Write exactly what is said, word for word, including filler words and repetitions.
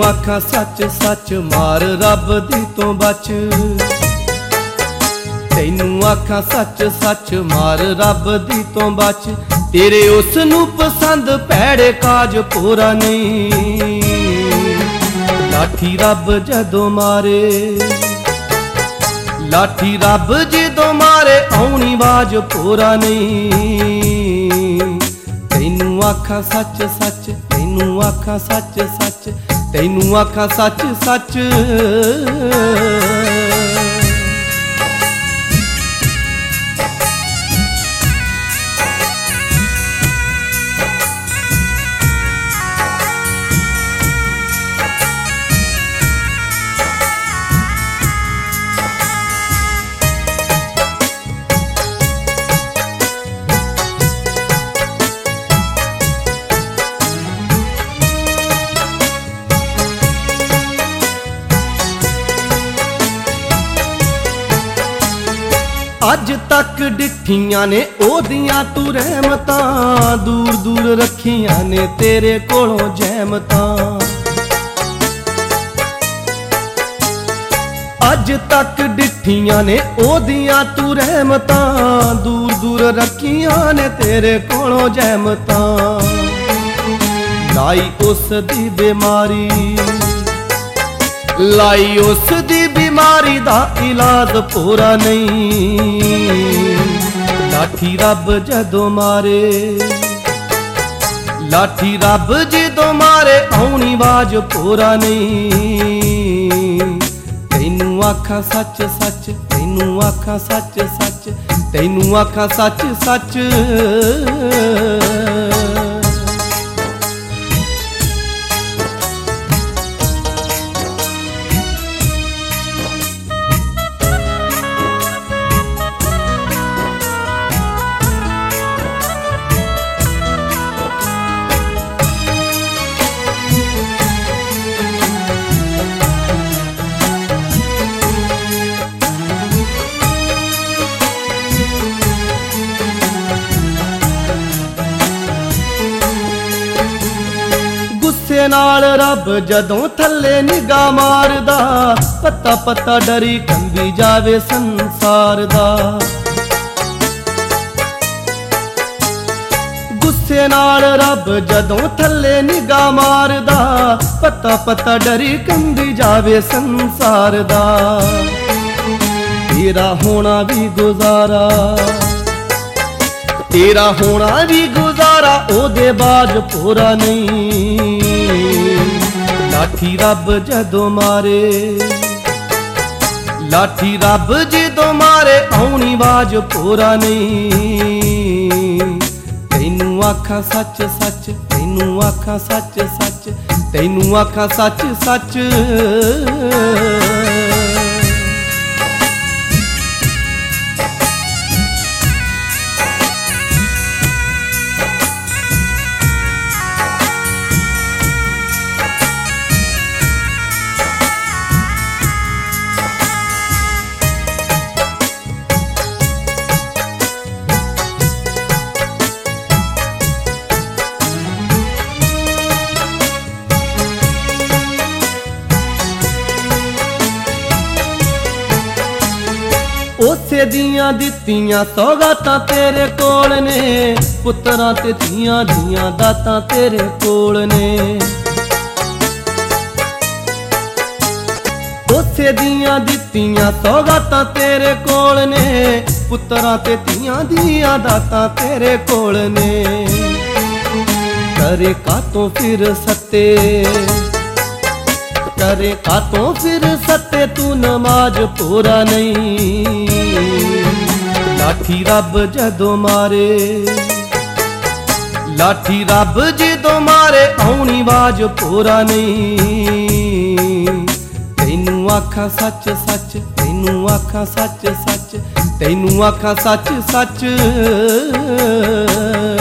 आखां सच सच मार रब दी तो बच। तैनू आखां सच सच मार रब दी तो बच। तेरे उस नू पसंद भैड़े काज पूरा नहीं। लाठी रब जदों मारे, लाठी रब जदों मारे आउनी बाज पूरा नहीं। तैनू आखां सच सच, तैनू आखां सच सच, तैनू आखां सच सच। अज तक डिठियां ने ओदियां तू रहमतां, दूर दूर रखियां ने तेरे कोलों जहमतां। अज तक डिठियां ने ओदियां तू रहमतां, दूर दूर रखियां ने तेरे कोलों जहमतां। लाई उस दी बीमारी, लाई उस दी बीमारी दा इलाज पूरा नहीं। लाठी रब जदों मारे, लाठी रब जदों मारे आउनी बाज पूरा नहीं। तैनू आखां सच सच, तैनू आखां सच सच, तैनू आखां सच सच। नाल रब जदों थल्ले निगाह मारदा, पत्ता पत्ता डरी कंबी जावे संसार दा। गुस्से नाल रब जदों थल्ले निगाह मारदा, पत्ता पत्ता डरी कंबी जावे संसार दा। तेरा होना भी गुजारा, तेरा होना भी गुजारा ओदे बाज पूरा नहीं। लाठी रब जदों मारे, लाठी रब जदों मारे आउनी बाज पूरा नहीं। तैनू आखां सच सच, तैनू आखां सच सच, तैनू आखां सच सच। उसे दियां दित्तियां सौगातां तेरे कोल ने, पुत्तरां ते धीआं दियां दातां तेरे कोल ने। उसे दियां दित्तियां सौगातां तेरे कोल ने, पुत्तरां ते धीआं दियां दातां तेरे कोल ने। करे कातों फिर सत्ते, करे कातों फिर सत्ते तू नमाज पूरा नहीं। लाठी रब जदों मारे, लाठी रब जदों मारे आउनी बाज पूरा नहीं। तैनू आखां सच सच, तैनू आखां सच सच, तैनू आखां सच सच।